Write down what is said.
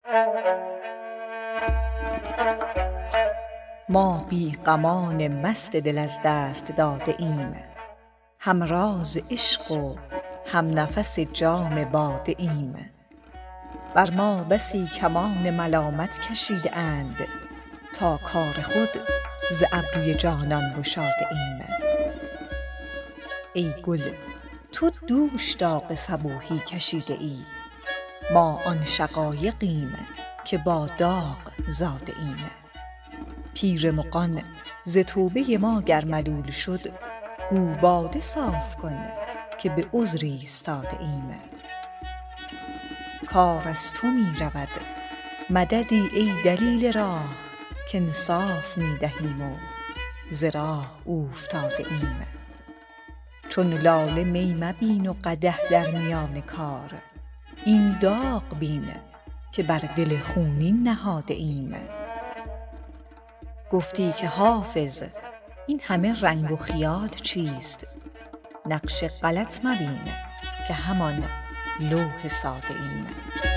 ما بی غمان مست دل از دست داده ایم، هم راز عشق و هم نفس جام باده ایم. بر ما بسی کمان ملامت کشیده اند، تا کار خود ز ابروی جانان گشاده ایم. ای گل تو دوش داغ صبوحی کشیده ای، ما آن شقایقیم که با داغ زاده ایم. پیر مغان ز توبه ما گر ملول شد، گو باده صاف کن که به عذر ایستاده ایم. کار از تو می رود مددی ای دلیل راه، که انصاف می دهیم و ز راه اوفتاده ایم. چون لاله می مبین و قدح در میان کار، این داغ بین که بر دل خونین نهاده ایم. گفتی که حافظ این همه رنگ و خیال چیست، نقش غلط مبین که همان لوح ساده ایم.